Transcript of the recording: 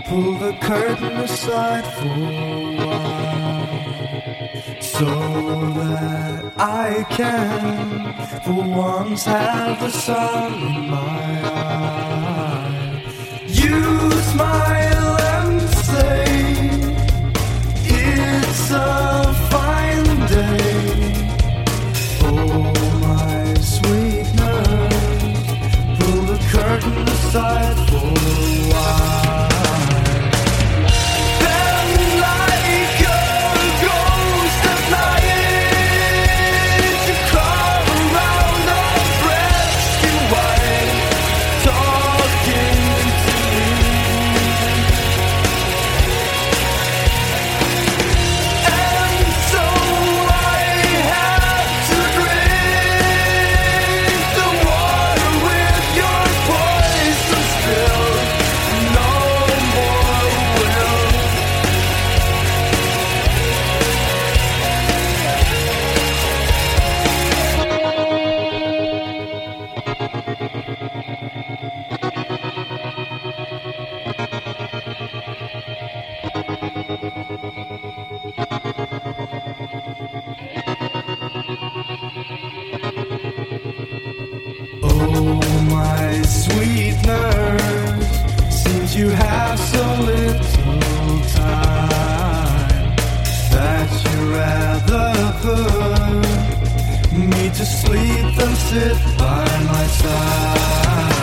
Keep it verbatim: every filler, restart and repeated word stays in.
pull the curtain aside for a while, so that I can for once have the sun in my eye. You smile and say it's a fine day. Oh my sweetness, pull the curtain aside for a while. My sweetness, since you have so little time, that you rather put me to sleep than sit by my side.